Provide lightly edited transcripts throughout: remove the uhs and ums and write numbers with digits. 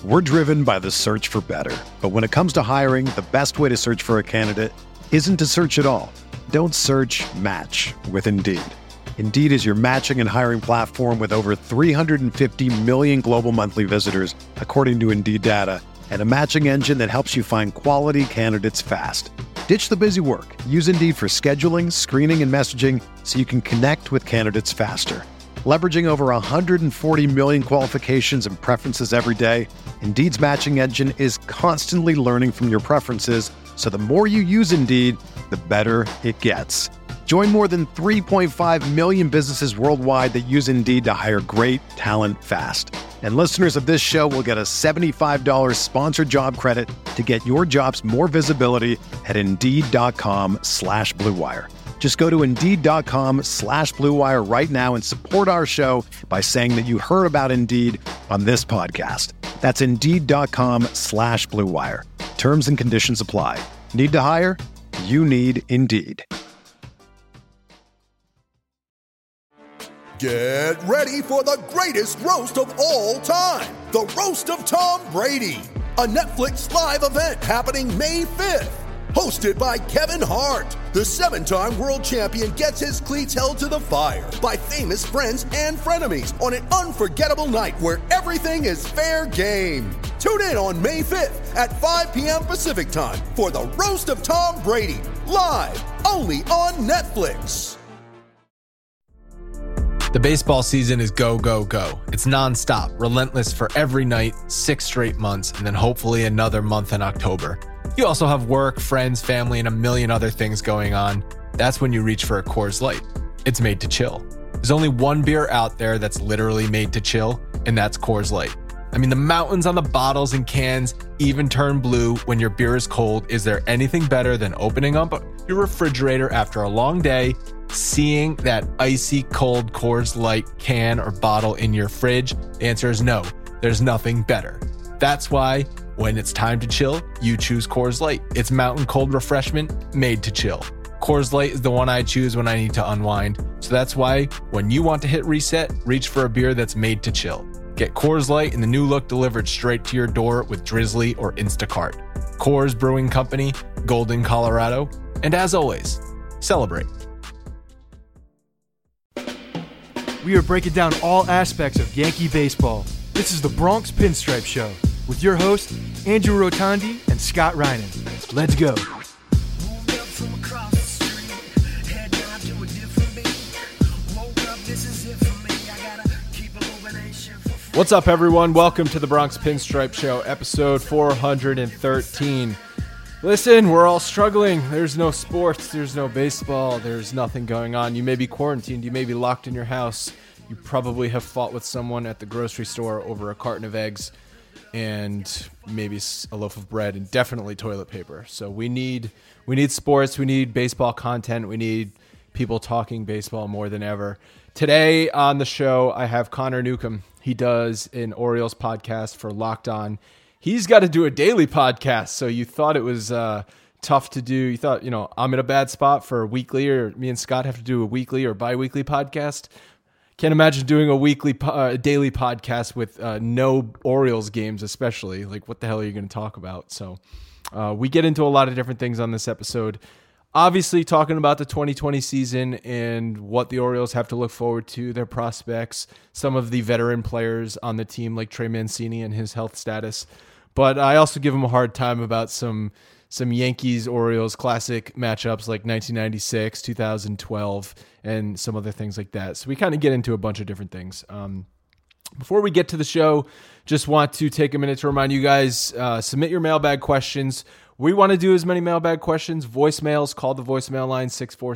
We're driven by the search for better. But when it comes to hiring, the best way to search for a candidate isn't to search at all. Don't search, match with Indeed. Indeed is your matching and hiring platform with over 350 million global monthly visitors, according to Indeed data, and a matching engine that helps you find quality candidates fast. Ditch the busy work. Use Indeed for scheduling, screening, and messaging so you can connect with candidates faster. Leveraging over 140 million qualifications and preferences every day, Indeed's matching engine is constantly learning from your preferences, so the more you use Indeed, the better it gets. Join more than 3.5 million businesses worldwide that use Indeed to hire great talent fast. And listeners of this show will get a $75 sponsored job credit to get your jobs more visibility at Indeed.com/Blue Wire. Just go to Indeed.com/Blue Wire right now and support our show by saying that you heard about Indeed on this podcast. That's Indeed.com/Blue Wire. Terms and conditions apply. Need to hire? You need Indeed. Get ready for the greatest roast of all time, the Roast of Tom Brady, a Netflix live event happening May 5th. Hosted by Kevin Hart, the 7-time world champion gets his cleats held to the fire by famous friends and frenemies on an unforgettable night where everything is fair game. Tune in on May 5th at 5 p.m. Pacific time for the Roast of Tom Brady, live only on Netflix. The baseball season is go, go, go. It's nonstop, relentless for every night, 6 straight months, and then hopefully another month in October. You also have work, friends, family, and a million other things going on. That's when you reach for a Coors Light. It's made to chill. There's only one beer out there that's literally made to chill, and that's Coors Light. I mean, the mountains on the bottles and cans even turn blue when your beer is cold. Is there anything better than opening up your refrigerator after a long day, seeing that icy cold Coors Light can or bottle in your fridge? The answer is no. There's nothing better. That's why when it's time to chill, you choose Coors Light. It's mountain cold refreshment made to chill. Coors Light is the one I choose when I need to unwind. So that's why when you want to hit reset, reach for a beer that's made to chill. Get Coors Light in the new look delivered straight to your door with Drizzly or Instacart. Coors Brewing Company, Golden, Colorado. And as always, celebrate. We are breaking down all aspects of Yankee baseball. This is the Bronx Pinstripe Show with your hosts, Andrew Rotondi and Scott Reinen. Let's go. What's up, everyone? Welcome to the Bronx Pinstripe Show, episode 413. Listen, we're all struggling. There's no sports. There's no baseball. There's nothing going on. You may be quarantined. You may be locked in your house. You probably have fought with someone at the grocery store over a carton of eggs and maybe a loaf of bread and definitely toilet paper. So we need sports. We need baseball content. We need people talking baseball more than ever. Today on the show, I have Connor Newcomb. He does an Orioles podcast for Locked On. He's got to do a daily podcast. So you thought it was tough to do. You thought, I'm in a bad spot for a weekly, or me and Scott have to do a weekly or bi-weekly podcast. Can't imagine doing a daily podcast with no Orioles games, especially. Like, what the hell are you going to talk about? So we get into a lot of different things on this episode. Obviously, talking about the 2020 season and what the Orioles have to look forward to, their prospects, some of the veteran players on the team like Trey Mancini and his health status. But I also give him a hard time about some Yankees-Orioles classic matchups like 1996, 2012, and some other things like that. So we kind of get into a bunch of different things. Before we get to the show, just want to take a minute to remind you guys, submit your mailbag questions. We want to do as many mailbag questions, voicemails. Call the voicemail line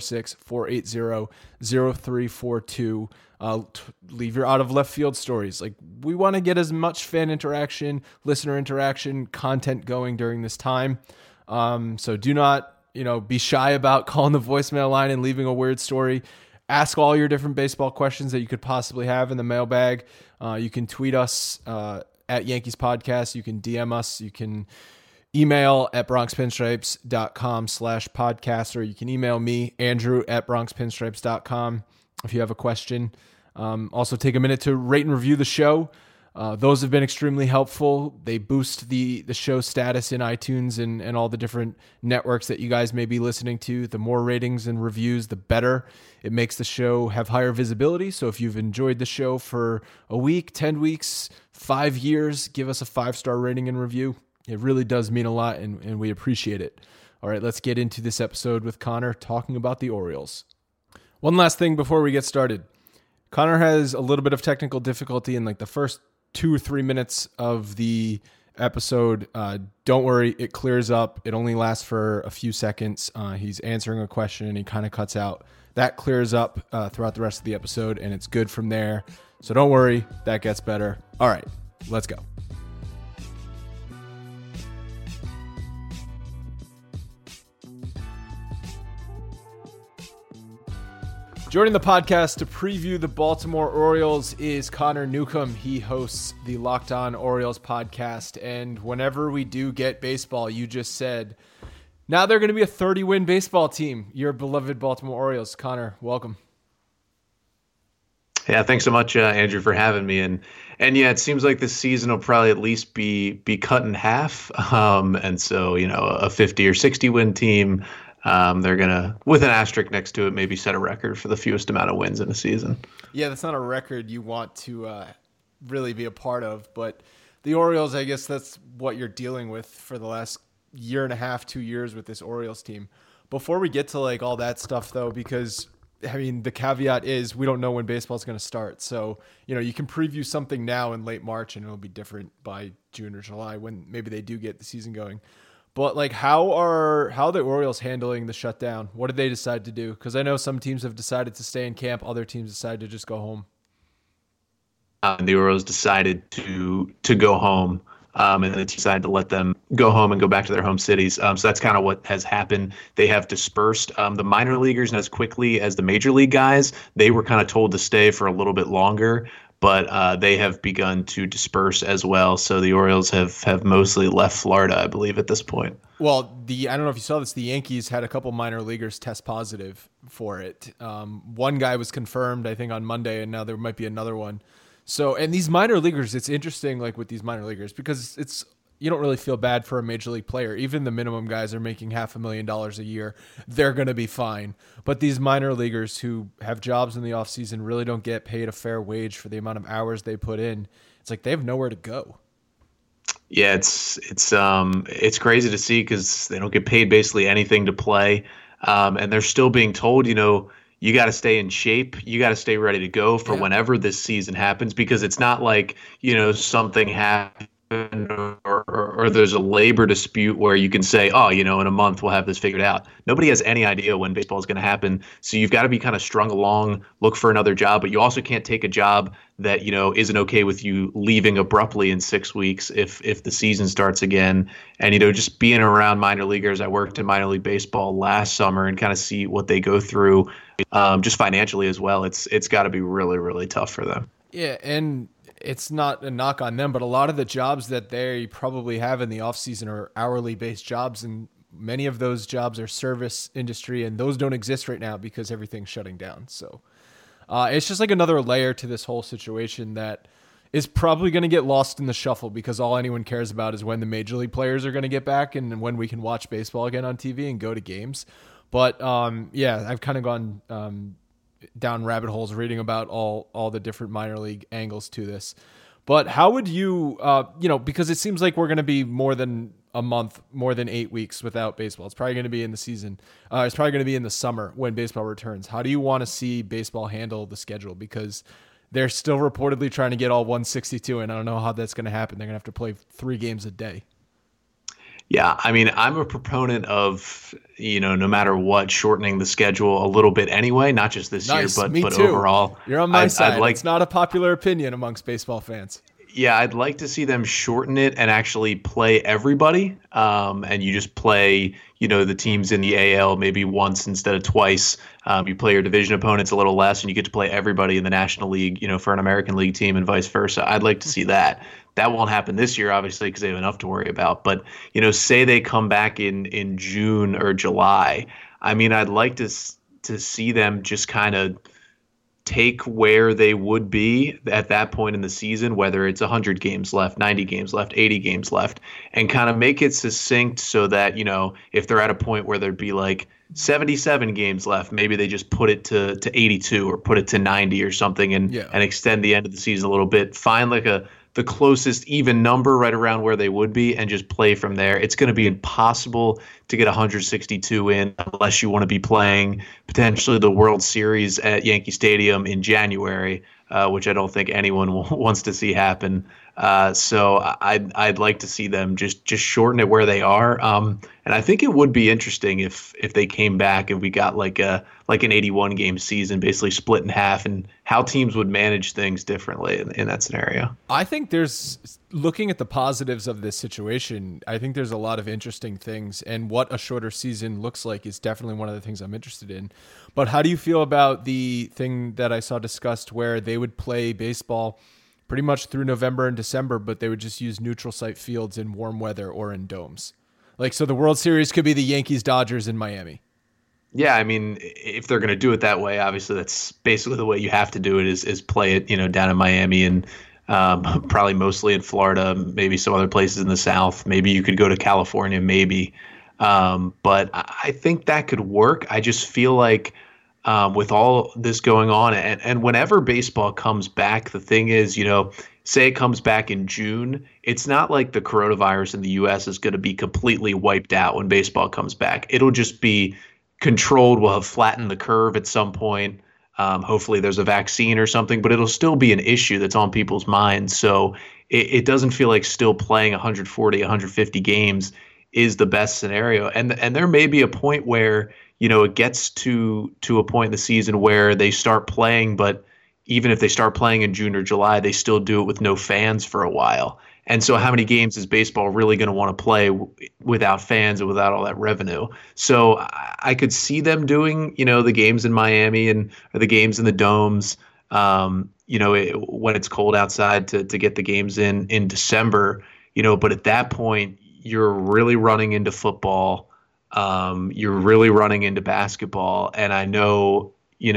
646-480-0342. Leave your out of left field stories. Like, we want to get as much fan interaction, listener interaction, content going during this time. So do not, be shy about calling the voicemail line and leaving a weird story. Ask all your different baseball questions that you could possibly have in the mailbag. You can tweet us at Yankees Podcast. You can DM us. You can email at bronxpinstripes.com/podcast, or you can email me, Andrew, at bronxpinstripes.com if you have a question. Also take a minute to rate and review the show. Those have been extremely helpful. They boost the show status in iTunes and all the different networks that you guys may be listening to. The more ratings and reviews, the better. It makes the show have higher visibility. So if you've enjoyed the show for a week, 10 weeks, 5 years, give us a 5-star rating and review. It really does mean a lot, and we appreciate it. All right, let's get into this episode with Connor talking about the Orioles. One last thing before we get started. Connor has a little bit of technical difficulty in like the first 2 or 3 minutes of the episode. Don't worry, it clears up. It only lasts for a few seconds. He's answering a question and he kind of cuts out. That clears up throughout the rest of the episode, and it's good from there. So don't worry, that gets better. All right, let's go. Joining the podcast to preview the Baltimore Orioles is Connor Newcomb. He hosts the Locked On Orioles podcast, and whenever we do get baseball, you just said, now they're going to be a 30-win baseball team. Your beloved Baltimore Orioles. Connor, welcome. Yeah, thanks so much, Andrew, for having me. And yeah, it seems like this season will probably at least be cut in half. And so, a 50 or 60 win team. They're going to, with an asterisk next to it, maybe set a record for the fewest amount of wins in a season. Yeah, that's not a record you want to really be a part of. But the Orioles, I guess that's what you're dealing with for the last year and a half, 2 years with this Orioles team. Before we get to like all that stuff, though, because, I mean, the caveat is we don't know when baseball is going to start. So, you can preview something now in late March and it'll be different by June or July when maybe they do get the season going. But like, how are the Orioles handling the shutdown? What did they decide to do? Because I know some teams have decided to stay in camp. Other teams decided to just go home. The Orioles decided to go home, and they decided to let them go home and go back to their home cities. So that's kind of what has happened. They have dispersed. The minor leaguers, and as quickly as the major league guys, they were kind of told to stay for a little bit longer. But they have begun to disperse as well. So the Orioles have mostly left Florida, I believe, at this point. Well, I don't know if you saw this, the Yankees had a couple minor leaguers test positive for it. One guy was confirmed, I think, on Monday, and now there might be another one. So, and these minor leaguers, it's interesting, like with these minor leaguers, because you don't really feel bad for a major league player. Even the minimum guys are making $500,000 a year. They're going to be fine. But these minor leaguers who have jobs in the offseason really don't get paid a fair wage for the amount of hours they put in. It's like they have nowhere to go. Yeah, it's crazy to see because they don't get paid basically anything to play. And they're still being told, you got to stay in shape. You got to stay ready to go for whenever this season happens, because it's not like, something happens or there's a labor dispute where you can say, in a month we'll have this figured out. Nobody has any idea when baseball is going to happen. So you've got to be kind of strung along, look for another job, but you also can't take a job that, isn't okay with you leaving abruptly in 6 weeks if the season starts again. And, just being around minor leaguers, I worked in minor league baseball last summer and kind of see what they go through just financially as well. It's got to be really, really tough for them. Yeah. And it's not a knock on them, but a lot of the jobs that they probably have in the offseason are hourly based jobs. And many of those jobs are service industry, and those don't exist right now because everything's shutting down. So it's just like another layer to this whole situation that is probably going to get lost in the shuffle, because all anyone cares about is when the major league players are going to get back and when we can watch baseball again on TV and go to games. But I've kind of gone down rabbit holes reading about all the different minor league angles to this. But how would you, because it seems like we're going to be more than a month, more than 8 weeks without baseball. It's probably going to be in the season. It's probably going to be in the summer when baseball returns. How do you want to see baseball handle the schedule? Because they're still reportedly trying to get all 162, and I don't know how that's going to happen. They're going to have to play 3 games a day. Yeah, I mean, I'm a proponent of, no matter what, shortening the schedule a little bit anyway, not just this year, but overall. You're on my side. It's not a popular opinion amongst baseball fans. Yeah, I'd like to see them shorten it and actually play everybody. And you just play, the teams in the AL maybe once instead of twice. You play your division opponents a little less, and you get to play everybody in the National League, for an American League team and vice versa. I'd like to see that. That won't happen this year, obviously, because they have enough to worry about. But, say they come back in June or July. I mean, I'd like to see them just kind of take where they would be at that point in the season, whether it's 100 games left, 90 games left, 80 games left, and kind of make it succinct so that, if they're at a point where there'd be like 77 games left, maybe they just put it to 82 or put it to 90 or something and extend the end of the season a little bit. Find like the closest even number right around where they would be and just play from there. It's going to be impossible to get 162 in unless you want to be playing potentially the World Series at Yankee Stadium in January, which I don't think anyone wants to see happen. So I'd like to see them just shorten it where they are. And I think it would be interesting if they came back and we got like an 81 game season, basically split in half, and how teams would manage things differently in that scenario. I think looking at the positives of this situation, I think there's a lot of interesting things, and what a shorter season looks like is definitely one of the things I'm interested in. But how do you feel about the thing that I saw discussed where they would play baseball pretty much through November and December, but they would just use neutral site fields in warm weather or in domes? Like, so the World Series could be the Yankees-Dodgers in Miami. Yeah, I mean, if they're going to do it that way, obviously that's basically the way you have to do it is play it, down in Miami and probably mostly in Florida, maybe some other places in the South. Maybe you could go to California, maybe. But I think that could work. I just feel like with all this going on and whenever baseball comes back, the thing is, say it comes back in June, it's not like the coronavirus in the U.S. is going to be completely wiped out when baseball comes back. It'll just be controlled. We'll have flattened the curve at some point. Hopefully there's a vaccine or something, but it'll still be an issue that's on people's minds. So it doesn't feel like still playing 140, 150 games is the best scenario. And there may be a point where, it gets to a point in the season where they start playing, but even if they start playing in June or July, they still do it with no fans for a while. And so how many games is baseball really going to want to play without fans and without all that revenue? So I could see them doing, the games in Miami or the games in the domes, when it's cold outside to get the games in December, but at that point, you're really running into football. You're really running into basketball. And I know,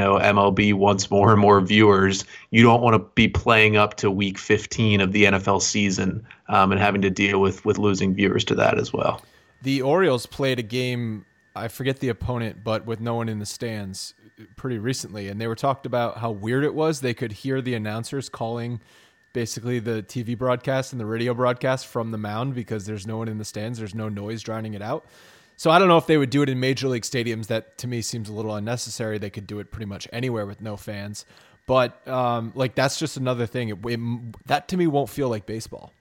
MLB wants more and more viewers. You don't want to be playing up to week 15 of the NFL season and having to deal with losing viewers to that as well. The Orioles played a game, I forget the opponent, but with no one in the stands pretty recently. And they were talked about how weird it was. They could hear the announcers calling basically the TV broadcast and the radio broadcast from the mound because there's no one in the stands. There's no noise drowning it out. So I don't know if they would do it in major league stadiums. That to me seems a little unnecessary. They could do it pretty much anywhere with no fans. But that's just another thing. That to me won't feel like baseball.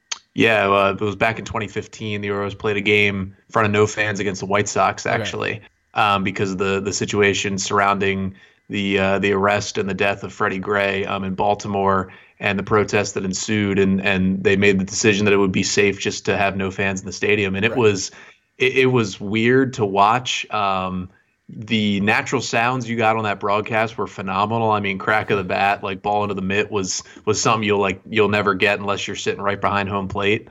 Yeah, it was back in 2015. The Orioles played a game in front of no fans against the White Sox, actually, because of the situation surrounding the arrest and the death of Freddie Gray in Baltimore and the protests that ensued. And they made the decision that it would be safe just to have no fans in the stadium. And it was weird to watch. The natural sounds you got on that broadcast were phenomenal. I mean, crack of the bat, like ball into the mitt was something you'll never get unless you're sitting right behind home plate.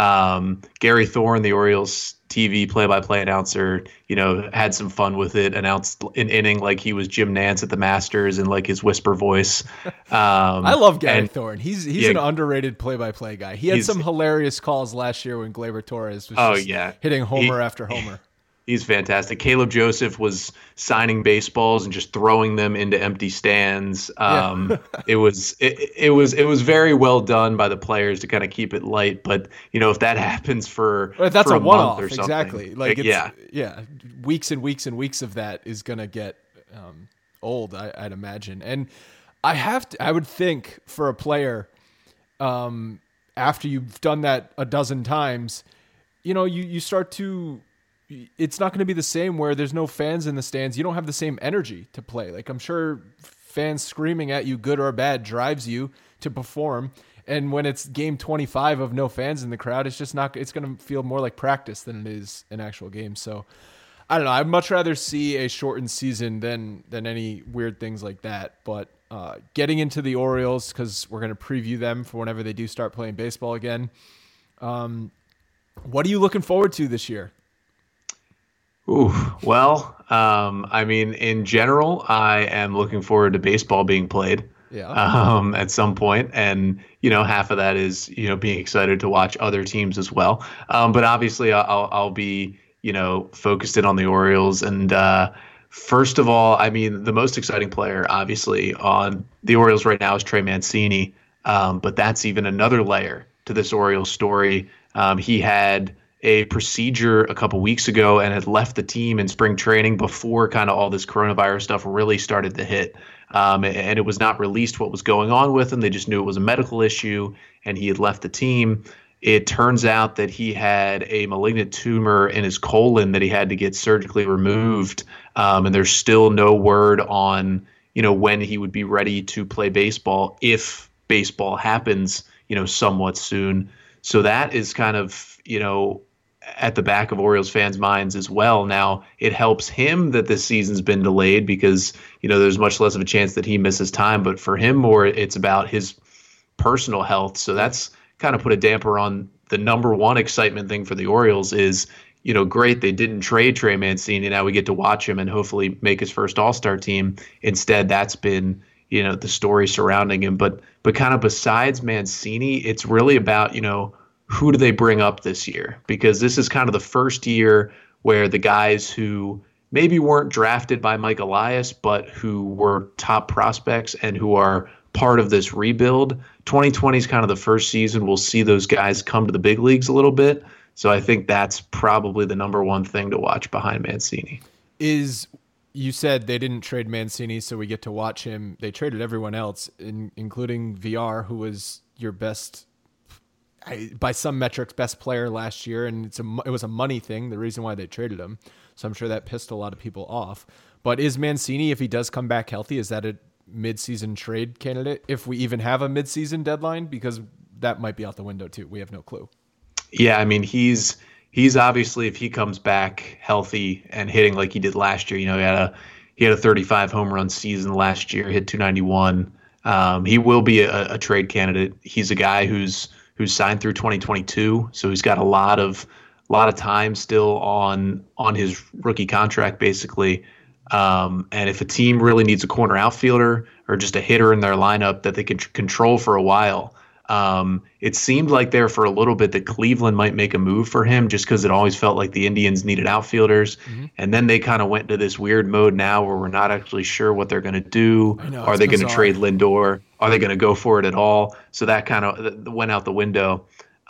Gary Thorne, the Orioles TV play-by-play announcer, had some fun with it, announced an inning like he was Jim Nantz at the Masters and like his whisper voice. I love Gary Thorne. He's an underrated play-by-play guy. He had some hilarious calls last year when Gleyber Torres was hitting homer after homer. He's fantastic. Caleb Joseph was signing baseballs and just throwing them into empty stands. It was very well done by the players to kind of keep it light. But if that happens for a one-off or something, exactly. Like weeks and weeks and weeks of that is gonna get old, I'd imagine. And I would think for a player, after you've done that a dozen times, you start to. It's not going to be the same where there's no fans in the stands. You don't have the same energy to play. Like, I'm sure fans screaming at you, good or bad, drives you to perform. And when it's game 25 of no fans in the crowd, it's going to feel more like practice than it is an actual game. So I don't know. I'd much rather see a shortened season than any weird things like that. But getting into the Orioles, because we're going to preview them for whenever they do start playing baseball again. What are you looking forward to this year? Ooh, well, I mean, in general, I am looking forward to baseball being played Yeah. at some point, and half of that is being excited to watch other teams as well. But obviously, I'll be focused in on the Orioles, and first of all, I mean, the most exciting player, obviously, on the Orioles right now is Trey Mancini, but that's even another layer to this Orioles story. He had a procedure a couple weeks ago and had left the team in spring training before kind of all this coronavirus stuff really started to hit. And it was not released what was going on with him. They just knew it was a medical issue and he had left the team. It turns out that he had a malignant tumor in his colon that he had to get surgically removed. And there's still no word on, when he would be ready to play baseball if baseball happens, somewhat soon. So that is kind of, at the back of Orioles fans' minds as well. Now, it helps him that this season's been delayed because, there's much less of a chance that he misses time. But for him, more it's about his personal health. So that's kind of put a damper on the number one excitement thing for the Orioles is, great, they didn't trade Trey Mancini. Now we get to watch him and hopefully make his first All-Star team. Instead, that's been, the story surrounding him. But kind of besides Mancini, it's really about, who do they bring up this year? Because this is kind of the first year where the guys who maybe weren't drafted by Mike Elias, but who were top prospects and who are part of this rebuild, 2020 is kind of the first season we'll see those guys come to the big leagues a little bit. So I think that's probably the number one thing to watch behind Mancini. You said they didn't trade Mancini, so we get to watch him. They traded everyone else, including VR, who was your best, by some metrics, best player last year, and it was a money thing, the reason why they traded him. So I'm sure that pissed a lot of people off. But is Mancini, if he does come back healthy, is that a mid-season trade candidate, if we even have a mid-season deadline? Because that might be out the window too. We have no clue. Yeah, I mean, he's obviously, if he comes back healthy and hitting like he did last year, he had a 35 home run season last year, hit 291. He will be a trade candidate. He's a guy who's signed through 2022, so he's got a lot of time still on his rookie contract, basically. And if a team really needs a corner outfielder or just a hitter in their lineup that they can control for a while, it seemed like there for a little bit that Cleveland might make a move for him just because it always felt like the Indians needed outfielders. Mm-hmm. And then they kind of went into this weird mode now where we're not actually sure what they're going to do. Are they going to trade Lindor? Are they going to go for it at all? So that kind of went out the window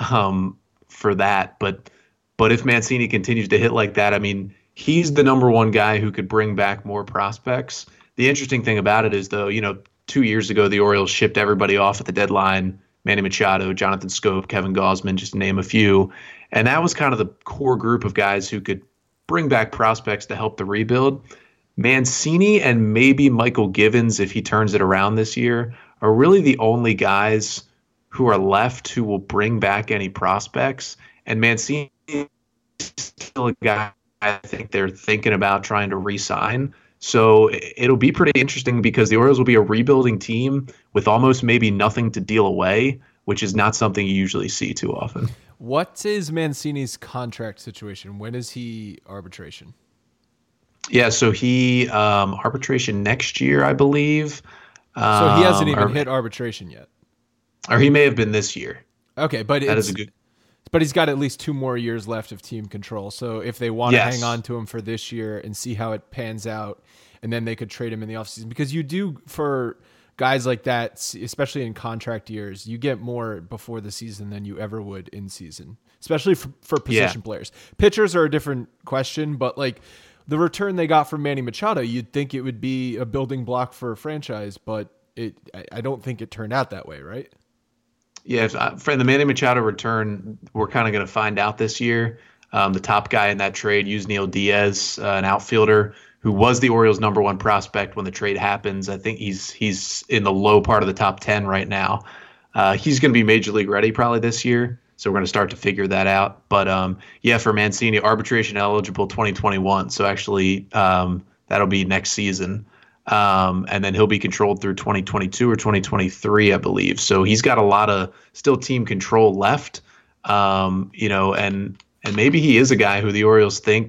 for that. But if Mancini continues to hit like that, I mean, he's the number one guy who could bring back more prospects. The interesting thing about it is, though, 2 years ago, the Orioles shipped everybody off at the deadline. Manny Machado, Jonathan Scope, Kevin Gausman, just to name a few. And that was kind of the core group of guys who could bring back prospects to help the rebuild. Mancini and maybe Michael Givens, if he turns it around this year, are really the only guys who are left who will bring back any prospects. And Mancini is still a guy I think they're thinking about trying to re-sign. So it'll be pretty interesting because the Orioles will be a rebuilding team with almost maybe nothing to deal away, which is not something you usually see too often. What is Mancini's contract situation? When is he arbitration? Yeah, so he arbitration next year, I believe. So he hasn't even hit arbitration yet. Or he may have been this year. Okay, but that is a good. But he's got at least 2 more years left of team control. So if they want to hang on to him for this year and see how it pans out, and then they could trade him in the offseason. Because you do, for guys like that, especially in contract years, you get more before the season than you ever would in season, especially for position players. Pitchers are a different question, but like the return they got from Manny Machado, you'd think it would be a building block for a franchise, but I don't think it turned out that way, right? Yeah, for the Manny Machado return, we're kind of going to find out this year. The top guy in that trade, Yusniel Diaz, an outfielder who was the Orioles' number one prospect when the trade happens. I think he's in the low part of the top 10 right now. He's going to be major league ready probably this year, so we're going to start to figure that out. But for Mancini, arbitration eligible 2021. So actually, that'll be next season. And then he'll be controlled through 2022 or 2023, I believe. So he's got a lot of still team control left, and maybe he is a guy who the Orioles think,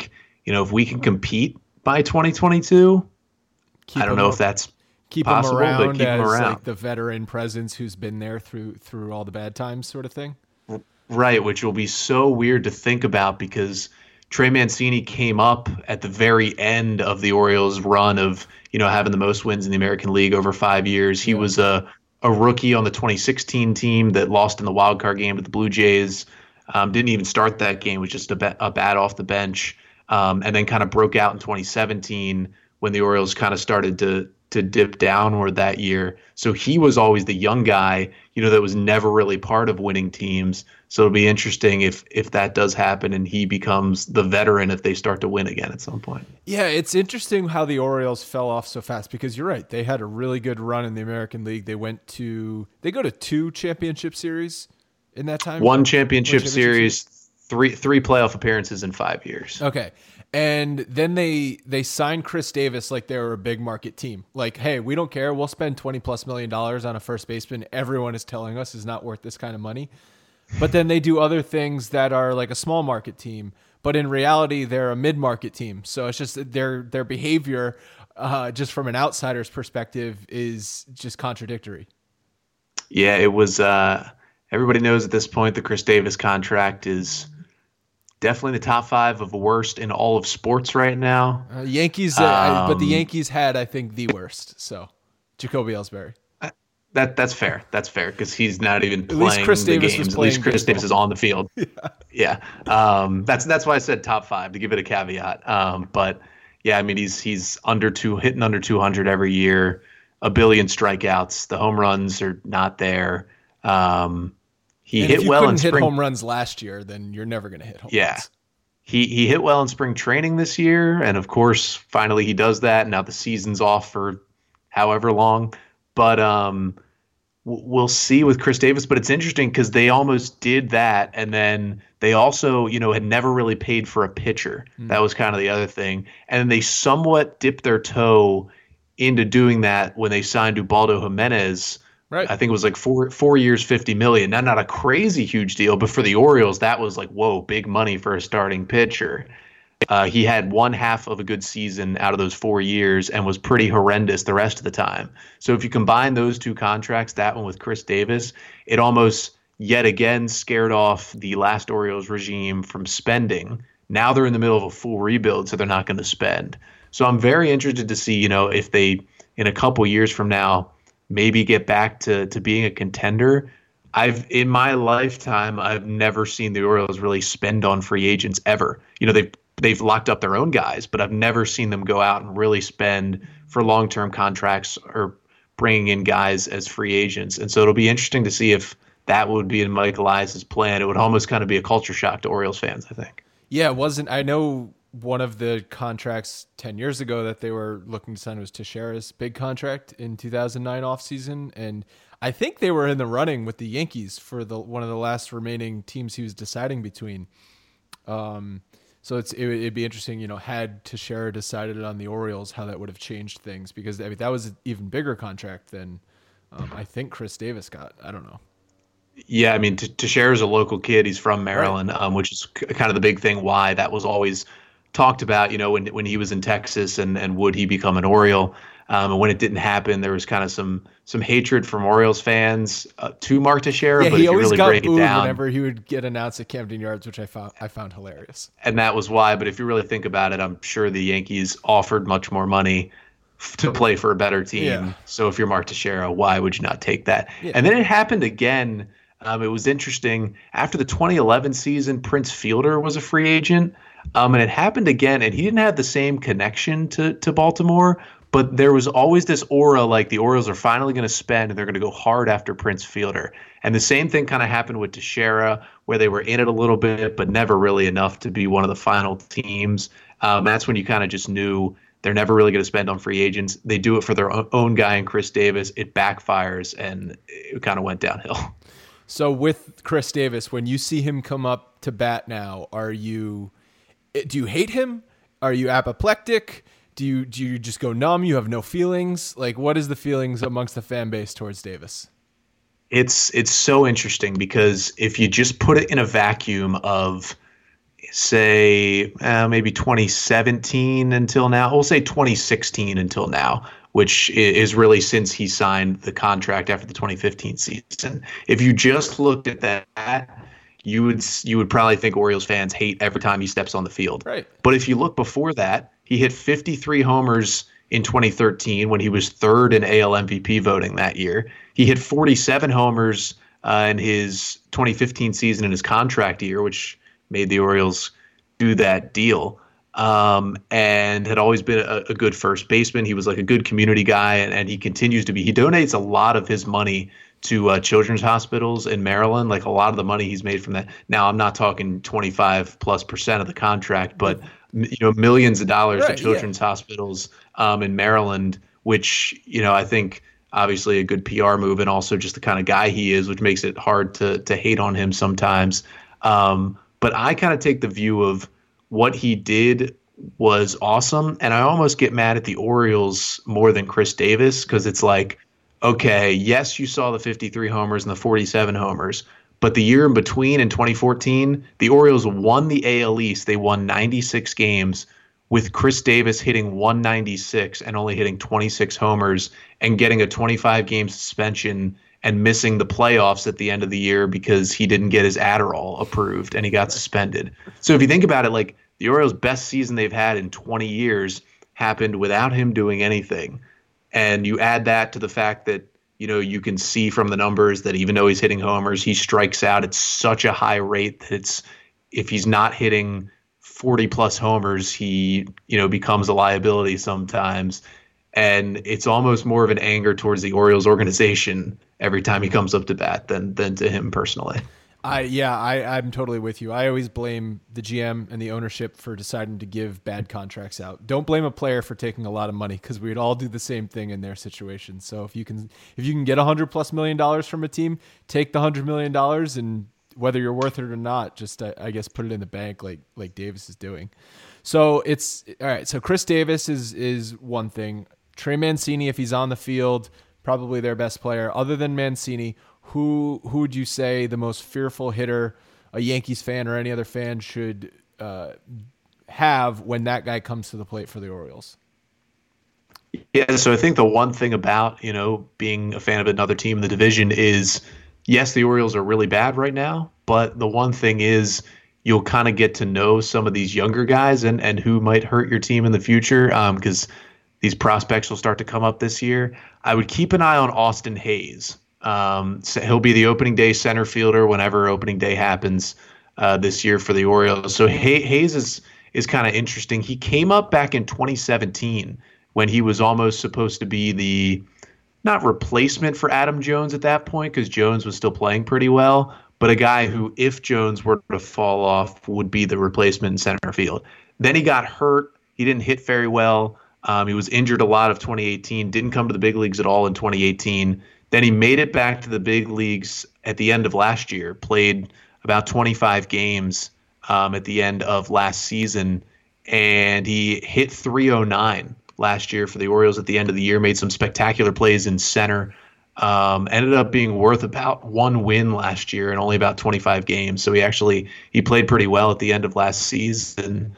if we can compete by 2022, I don't know if that's keep possible, him around but keep him as around. like the veteran presence who's been there through all the bad times, sort of thing. Right, which will be so weird to think about because Trey Mancini came up at the very end of the Orioles' run of having the most wins in the American League over 5 years. He was a rookie on the 2016 team that lost in the wild card game to the Blue Jays. Didn't even start that game, was just a bat off the bench, and then kind of broke out in 2017 when the Orioles kind of started to dip downward that year. So he was always the young guy, that was never really part of winning teams. So it'll be interesting if that does happen and he becomes the veteran if they start to win again at some point. Yeah, it's interesting how the Orioles fell off so fast because you're right. They had a really good run in the American League. They go to 2 championship series in that time. One championship series, three playoff appearances in 5 years. Okay. And then they signed Chris Davis like they were a big market team. Like, hey, we don't care. We'll spend $20+ million on a first baseman. Everyone is telling us is not worth this kind of money. But then they do other things that are like a small market team. But in reality, they're a mid-market team. So it's just their behavior, just from an outsider's perspective, is just contradictory. Yeah, it was. Everybody knows at this point the Chris Davis contract is definitely the top 5 of worst in all of sports right now. Yankees, but the Yankees had, I think, the worst. So, Jacoby Ellsbury. That's fair. That's fair because he's not even playing At least Chris the Davis games. was At least Chris baseball. Davis is on the field. Yeah. That's why I said top 5 to give it a caveat. But yeah, I mean he's hitting under 200 every year, a billion strikeouts. The home runs are not there. He hit well in spring. Hit home runs last year, then you're never going to hit home runs. He hit well in spring training this year, and of course, finally he does that. Now the season's off for however long, but we'll see with Chris Davis. But it's interesting because they almost did that, and then they also, had never really paid for a pitcher. That was kind of the other thing, and then they somewhat dipped their toe into doing that when they signed Ubaldo Jimenez. Right. I think it was like 4 years, $50 million. Not a crazy huge deal, but for the Orioles, that was like, whoa, big money for a starting pitcher. He had 1/2 of a good season out of those 4 years and was pretty horrendous the rest of the time. So if you combine those 2 contracts, that one with Chris Davis, it almost yet again scared off the last Orioles regime from spending. Now they're in the middle of a full rebuild, so they're not going to spend. So I'm very interested to see, if they, in a couple years from now, maybe get back to being a contender. In my lifetime, I've never seen the Orioles really spend on free agents ever. They've locked up their own guys, but I've never seen them go out and really spend for long-term contracts or bringing in guys as free agents. And so it'll be interesting to see if that would be in Mike Elias's plan. It would almost kind of be a culture shock to Orioles fans, I think. Yeah, it wasn't. I know one of the contracts 10 years ago that they were looking to sign was Teixeira's big contract in 2009 offseason. And I think they were in the running with the Yankees for one of the last remaining teams he was deciding between. So it'd be interesting, had Teixeira decided on the Orioles, how that would have changed things, because that was an even bigger contract than I think Chris Davis got. I don't know. Yeah, I mean, Teixeira's a local kid. He's from Maryland, right. Which is kind of the big thing why that was always talked about, when he was in Texas and would he become an Oriole. And when it didn't happen, there was kind of some hatred from Orioles fans to Mark Teixeira. Yeah, but he if you always really got break it booed down, whenever he would get announced at Camden Yards, which I found hilarious. And that was why. But if you really think about it, I'm sure the Yankees offered much more money to play for a better team. Yeah. So if you're Mark Teixeira, why would you not take that? Yeah. And then it happened again. It was interesting. After the 2011 season, Prince Fielder was a free agent. And it happened again, and he didn't have the same connection to Baltimore, but there was always this aura like the Orioles are finally going to spend and they're going to go hard after Prince Fielder. And the same thing kind of happened with Teixeira, where they were in it a little bit, but never really enough to be one of the final teams. That's when you kind of just knew they're never really going to spend on free agents. They do it for their own guy in Chris Davis. It backfires, and it kind of went downhill. So with Chris Davis, when you see him come up to bat now, do you hate him? Are you apoplectic? Do you just go numb? You have no feelings? Like, what is the feelings amongst the fan base towards Davis? It's so interesting because if you just put it in a vacuum of say maybe 2017 until now. We'll say 2016 until now, which is really since he signed the contract after the 2015 season. If you just looked at that, you would probably think Orioles fans hate every time he steps on the field. Right. But if you look before that, he hit 53 homers in 2013 when he was third in AL MVP voting that year. He hit 47 homers in his 2015 season in his contract year, which made the Orioles do that deal, and had always been a good first baseman. He was like a good community guy, and he continues to be. He donates a lot of his money to children's hospitals in Maryland, like a lot of the money he's made from that. Now, I'm not talking 25+% of the contract, but millions of dollars to children's hospitals in Maryland, which, I think obviously a good PR move, and also just the kind of guy he is, which makes it hard to hate on him sometimes. But I kind of take the view of what he did was awesome, and I almost get mad at the Orioles more than Chris Davis, because it's like, okay, yes, you saw the 53 homers and the 47 homers, but the year in between in 2014, the Orioles won the AL East. They won 96 games with Chris Davis hitting 196 and only hitting 26 homers and getting a 25-game suspension and missing the playoffs at the end of the year because he didn't get his Adderall approved and he got suspended. So if you think about it, like the Orioles' best season they've had in 20 years happened without him doing anything. And you add that to the fact that, you can see from the numbers that even though he's hitting homers, he strikes out at such a high rate that if he's not hitting 40+ homers, he, becomes a liability sometimes. And it's almost more of an anger towards the Orioles organization every time he comes up to bat than to him personally. I'm totally with you. I always blame the GM and the ownership for deciding to give bad contracts out. Don't blame a player for taking a lot of money, because we'd all do the same thing in their situation. So if you can get $100+ million from a team, take the $100 million, and whether you're worth it or not, just I guess put it in the bank like Davis is doing. So it's all right. So Chris Davis is one thing. Trey Mancini, if he's on the field, probably their best player. Other than Mancini, who would you say the most fearful hitter a Yankees fan or any other fan should have when that guy comes to the plate for the Orioles? Yeah, so I think the one thing about, being a fan of another team in the division is, yes, the Orioles are really bad right now, but the one thing is you'll kind of get to know some of these younger guys and who might hurt your team in the future, because these prospects will start to come up this year. I would keep an eye on Austin Hayes. So he'll be the opening day center fielder whenever opening day happens this year for the Orioles. So Hayes is kind of interesting. He came up back in 2017 when he was almost supposed to be the, not replacement for Adam Jones at that point, because Jones was still playing pretty well, but a guy who, if Jones were to fall off, would be the replacement in center field. Then he got hurt. He didn't hit very well. He was injured a lot of 2018, didn't come to the big leagues at all in 2018. Then he made it back to the big leagues at the end of last year, played about 25 games at the end of last season, and he hit 309 last year for the Orioles at the end of the year, made some spectacular plays in center, ended up being worth about one win last year in only about 25 games. So he played pretty well at the end of last season.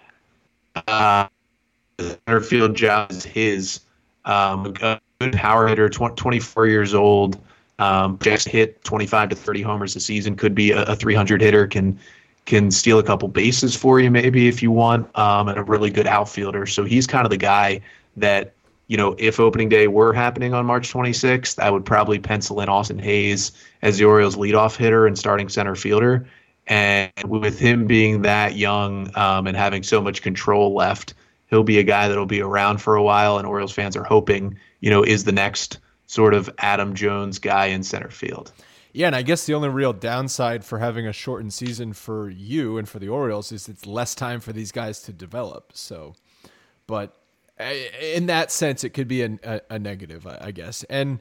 The center field job is his. A good power hitter, 24 years old, just hit 25 to 30 homers a season, could be a 300 hitter, can steal a couple bases for you maybe if you want, and a really good outfielder. So he's kind of the guy that, if opening day were happening on March 26th, I would probably pencil in Austin Hayes as the Orioles leadoff hitter and starting center fielder. And with him being that young and having so much control left, he'll be a guy that'll be around for a while, and Orioles fans are hoping, is the next sort of Adam Jones guy in center field. Yeah, and I guess the only real downside for having a shortened season for you and for the Orioles is it's less time for these guys to develop. So, but in that sense, it could be a negative, I guess. And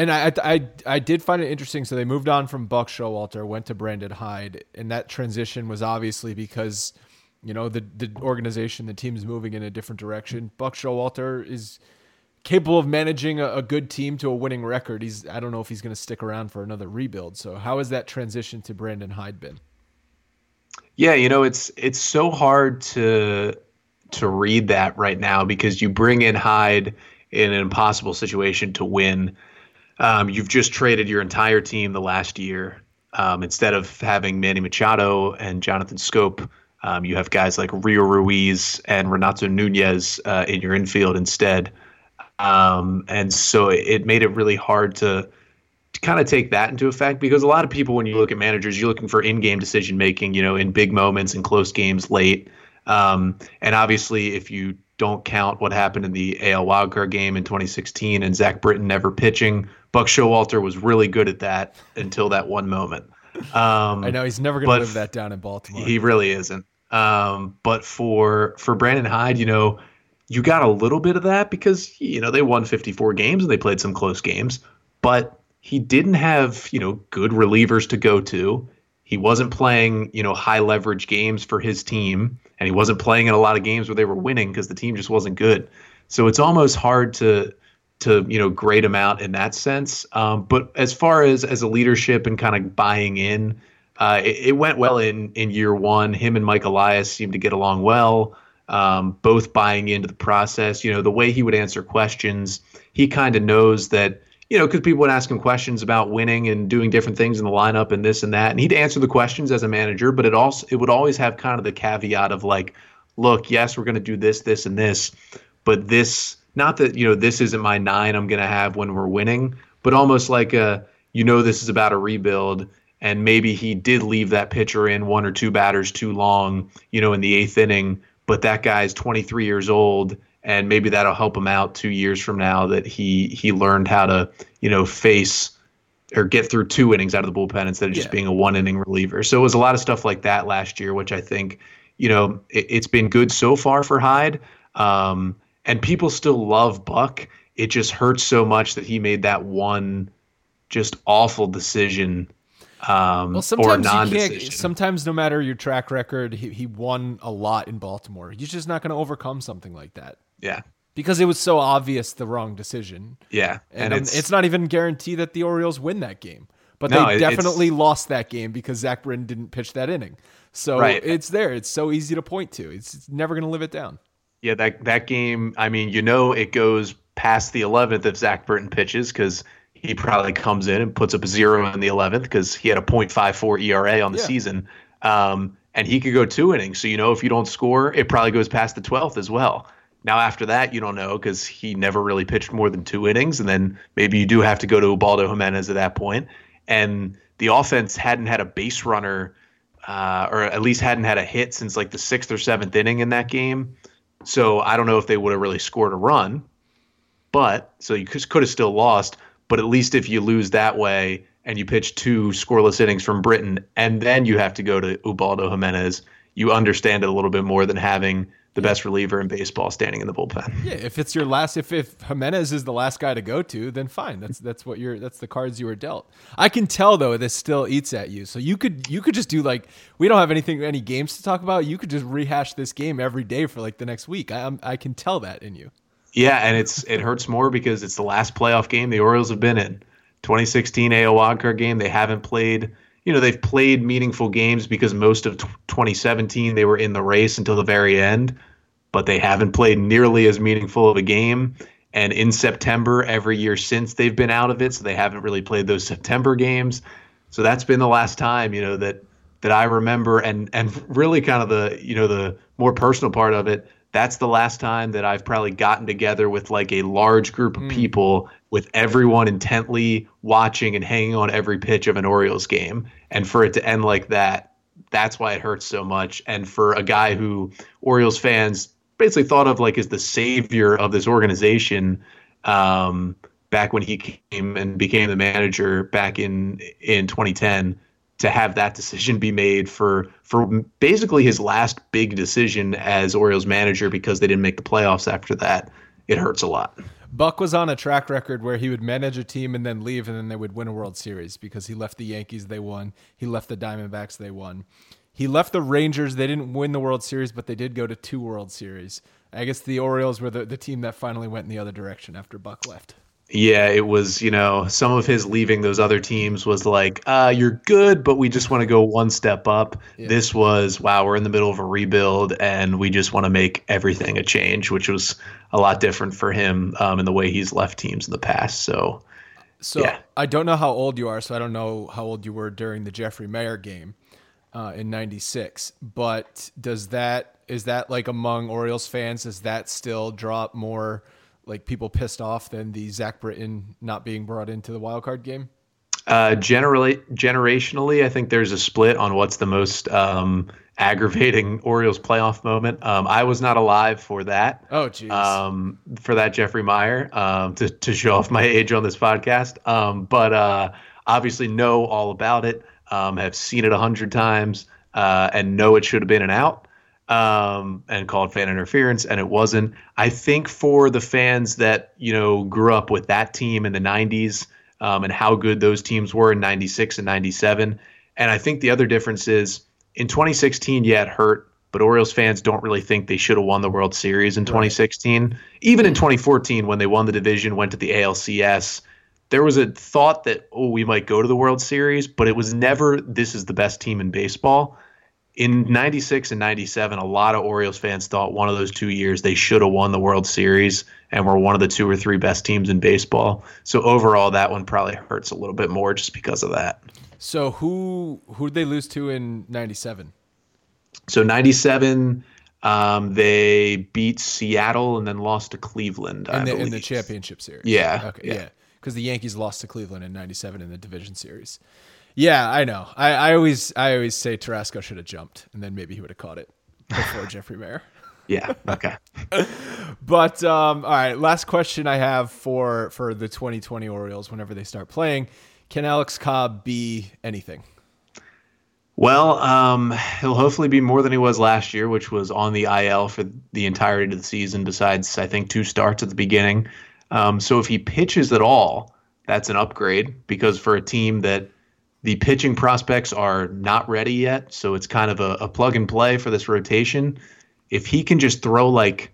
I did find it interesting. So they moved on from Buck Showalter, went to Brandon Hyde, and that transition was obviously because the organization, the team's moving in a different direction. Buck Showalter is capable of managing a good team to a winning record. I don't know if he's going to stick around for another rebuild. So how has that transition to Brandon Hyde been? Yeah, it's so hard to read that right now because you bring in Hyde in an impossible situation to win. You've just traded your entire team the last year. Instead of having Manny Machado and Jonathan Scope, you have guys like Rio Ruiz and Renato Nunez in your infield instead. And so it made it really hard to kind of take that into effect because a lot of people, when you look at managers, you're looking for in-game decision making, in big moments and close games late. And obviously, if you don't count what happened in the AL wildcard game in 2016 and Zach Britton never pitching, Buck Showalter was really good at that until that one moment. I know he's never going to live that down in Baltimore. He really isn't. But for Brandon Hyde, you got a little bit of that because, they won 54 games and they played some close games, but he didn't have, good relievers to go to. He wasn't playing, high leverage games for his team, and he wasn't playing in a lot of games where they were winning because the team just wasn't good. So it's almost hard to grade him out in that sense. But as far as a leadership and kind of buying in, it went well in year one. Him and Mike Elias seemed to get along well, both buying into the process. The way he would answer questions, he kind of knows that, because people would ask him questions about winning and doing different things in the lineup and this and that. And he'd answer the questions as a manager, but it would always have kind of the caveat of like, look, yes, we're going to do this, this, and this, but this, not that, this isn't my 9 I'm going to have when we're winning, but almost like this is about a rebuild. And maybe he did leave that pitcher in 1 or 2 batters too long, in the 8th inning, but that guy's 23 years old. And maybe that'll help him out 2 years from now that he learned how to, face or get through 2 innings out of the bullpen instead of just being a 1-inning reliever. So it was a lot of stuff like that last year, which I think, it's been good so far for Hyde. And people still love Buck. It just hurts so much that he made that one just awful decision. Or non-decision. Sometimes no matter your track record, he won a lot in Baltimore. You're just not going to overcome something like that. Yeah. Because it was so obvious the wrong decision. Yeah. And it's not even guaranteed that the Orioles win that game. But they definitely lost that game because Zach Britton didn't pitch that inning. So it's there. It's so easy to point to. It's never going to live it down. Yeah, that game, I mean, it goes past the 11th if Zach Britton pitches because he probably comes in and puts up a 0 in the 11th because he had a .54 ERA on the season. And he could go 2 innings. So, if you don't score, it probably goes past the 12th as well. Now, after that, you don't know because he never really pitched more than 2 innings. And then maybe you do have to go to Ubaldo Jimenez at that point. And the offense hadn't had a base runner or at least hadn't had a hit since like the 6th or 7th inning in that game. So I don't know if they would have really scored a run. But so you could have still lost. But at least if you lose that way and you pitch 2 scoreless innings from Britton and then you have to go to Ubaldo Jimenez, you understand it a little bit more than having the best reliever in baseball standing in the bullpen. Yeah, if it's your last, if Jimenez is the last guy to go to, then fine. That's the cards you were dealt. I can tell though this still eats at you. So you could just do like, we don't have any games to talk about. You could just rehash this game every day for like the next week. I can tell that in you. Yeah, and it hurts more because it's the last playoff game the Orioles have been in. 2016 AL wildcard game. They haven't played. They've played meaningful games because most of 2017 they were in the race until the very end, but they haven't played nearly as meaningful of a game. And in September, every year since they've been out of it, so they haven't really played those September games. So that's been the last time, that I remember, and really kind of the more personal part of it. That's the last time that I've probably gotten together with like a large group of people with everyone intently watching and hanging on every pitch of an Orioles game. And for it to end like that, that's why it hurts so much. And for a guy who Orioles fans basically thought of like as the savior of this organization back when he came and became the manager back in 2010, to have that decision be made for basically his last big decision as Orioles manager because they didn't make the playoffs after that, it hurts a lot. Buck was on a track record where he would manage a team and then leave, and then they would win a World Series because he left the Yankees, they won. He left the Diamondbacks, they won. He left the Rangers, they didn't win the World Series, but they did go to 2 World Series. I guess the Orioles were the team that finally went in the other direction after Buck left. Yeah, it was, some of his leaving those other teams was like, you're good, but we just want to go one step up. Yeah. This was, wow, we're in the middle of a rebuild and we just want to make everything a change, which was a lot different for him in the way he's left teams in the past. So yeah. I don't know how old you are, so I don't know how old you were during the Jeffrey Mayer game in 96, but is that like among Orioles fans, does that still draw up more like people pissed off than the Zach Britton not being brought into the wild card game? Generationally, I think there's a split on what's the most aggravating Orioles playoff moment. I was not alive for that. Oh, geez. For that Jeffrey Meyer, to show off my age on this podcast. But obviously know all about it, have seen it 100 times, and know it should have been an out. And called fan interference, and it wasn't. I think for the fans that, grew up with that team in the 90s and how good those teams were in 96 and 97. And I think the other difference is in 2016, yeah, it hurt, but Orioles fans don't really think they should have won the World Series in 2016. Right. Even in 2014, when they won the division, went to the ALCS, there was a thought that, we might go to the World Series, but it was never, this is the best team in baseball. In 96 and 97, a lot of Orioles fans thought one of those 2 years they should have won the World Series and were one of the 2 or 3 best teams in baseball. So overall, that one probably hurts a little bit more just because of that. So who did they lose to in 97? So 97, they beat Seattle and then lost to Cleveland, in the championship series. Yeah. Okay. Yeah. Because the Yankees lost to Cleveland in 97 in the division series. Yeah, I know. I always say Tarasco should have jumped, and then maybe he would have caught it before Jeffrey Mayer. Yeah. Okay. But all right, last question I have for the 2020 Orioles whenever they start playing: can Alex Cobb be anything? Well, he'll hopefully be more than he was last year, which was on the IL for the entirety of the season, besides I think 2 starts at the beginning. So if he pitches at all, that's an upgrade, because for a team that the pitching prospects are not ready yet, so it's kind of a plug and play for this rotation. If he can just throw if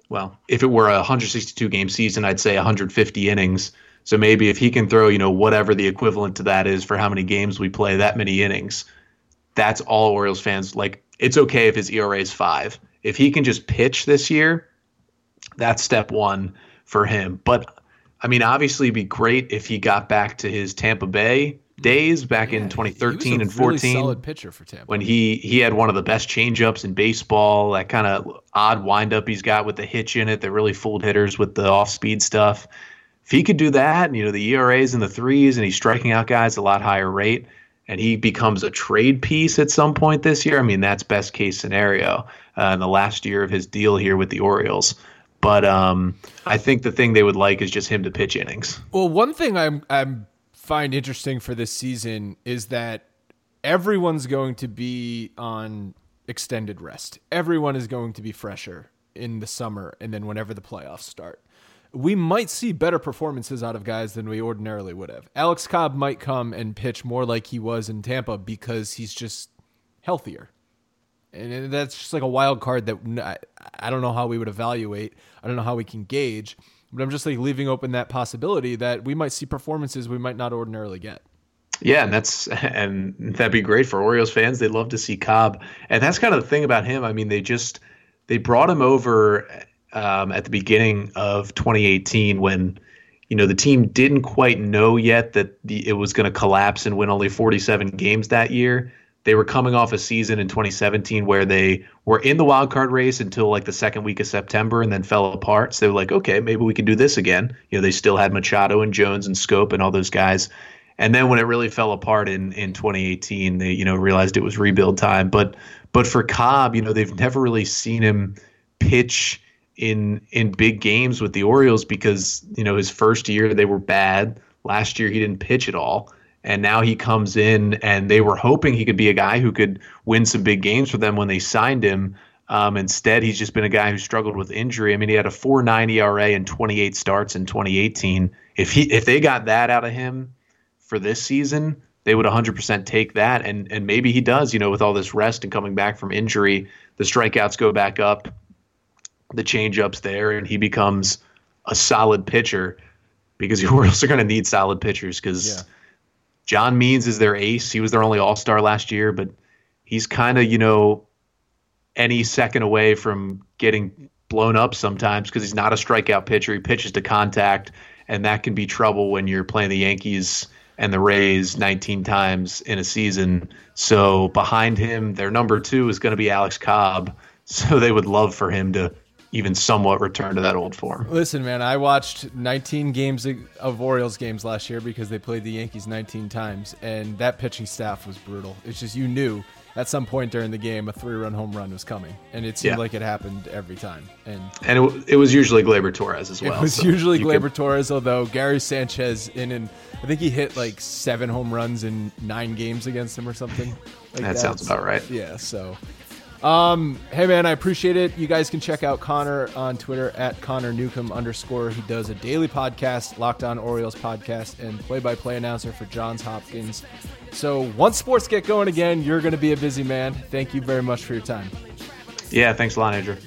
it were a 162-game season, I'd say 150 innings. So maybe if he can throw, whatever the equivalent to that is for how many games we play, that many innings, that's all Orioles fans like. It's okay if his ERA is 5. If he can just pitch this year, that's step one for him. But, I mean, obviously it'd be great if he got back to his Tampa Bay days back in 2013 and 14. Really solid pitcher for Tampa. When he had one of the best changeups in baseball, that kind of odd windup he's got with the hitch in it that really fooled hitters with the off-speed stuff. If he could do that, the ERA's in the 3s, and he's striking out guys at a lot higher rate, and he becomes a trade piece at some point this year, I mean, that's best case scenario in the last year of his deal here with the Orioles. But I think the thing they would like is just him to pitch innings. Well, one thing I'm find interesting for this season is that everyone's going to be on extended rest. Everyone is going to be fresher in the summer and then whenever the playoffs start. We might see better performances out of guys than we ordinarily would have. Alex Cobb might come and pitch more like he was in Tampa because he's just healthier. And that's just like a wild card that I don't know how we would evaluate. I don't know how we can gauge. But I'm just leaving open that possibility that we might see performances we might not ordinarily get. Yeah, and that'd be great for Orioles fans. They'd love to see Cobb. And that's kind of the thing about him. I mean, they brought him over at the beginning of 2018 when, the team didn't quite know yet that it was going to collapse and win only 47 games that year. They were coming off a season in 2017 where they were in the wild card race until the second week of September and then fell apart. So they were like, okay, maybe we can do this again. They still had Machado and Jones and Scope and all those guys. And then when it really fell apart in 2018, they, realized it was rebuild time. But for Cobb, they've never really seen him pitch in big games with the Orioles because, his first year they were bad. Last year he didn't pitch at all. And now he comes in, and they were hoping he could be a guy who could win some big games for them when they signed him. Instead, he's just been a guy who struggled with injury. I mean, he had a 4.90 ERA and 28 starts in 2018. If they got that out of him for this season, they would 100% take that. And maybe he does, with all this rest and coming back from injury, the strikeouts go back up, the changeup's there, and he becomes a solid pitcher. because the Orioles are going to need solid pitchers because John Means is their ace. He was their only all-star last year, but he's kind of, any second away from getting blown up sometimes because he's not a strikeout pitcher. He pitches to contact, and that can be trouble when you're playing the Yankees and the Rays 19 times in a season. So behind him, their number 2 is going to be Alex Cobb. So they would love for him to even somewhat return to that old form. Listen, man, I watched 19 games of Orioles games last year because they played the Yankees 19 times, and that pitching staff was brutal. It's just you knew at some point during the game a 3-run home run was coming, and it seemed like it happened every time. And it was usually Gleyber Torres as well. It was usually Gleyber Torres, although Gary Sanchez I think he hit like 7 home runs in 9 games against him or something. That sounds about right. Yeah, so... hey man, I appreciate it. You guys can check out Connor on Twitter at @ConnorNewcomb_. He does a daily podcast, Locked On Orioles podcast, and play-by-play announcer for Johns Hopkins. So once sports get going again, you're going to be a busy man. Thank you very much for your time. Yeah, thanks a lot, Andrew.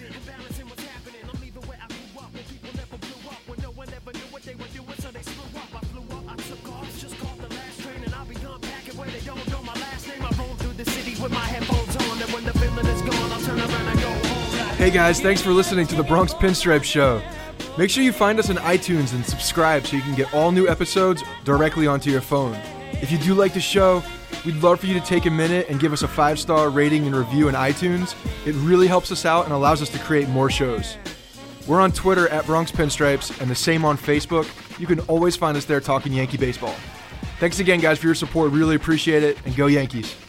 Hey guys, thanks for listening to the Bronx Pinstripe Show. Make sure you find us on iTunes and subscribe so you can get all new episodes directly onto your phone. If you do like the show, we'd love for you to take a minute and give us a 5-star rating and review on iTunes. It really helps us out and allows us to create more shows. We're on Twitter at Bronx Pinstripes and the same on Facebook. You can always find us there talking Yankee baseball. Thanks again, guys, for your support. Really appreciate it, and go Yankees.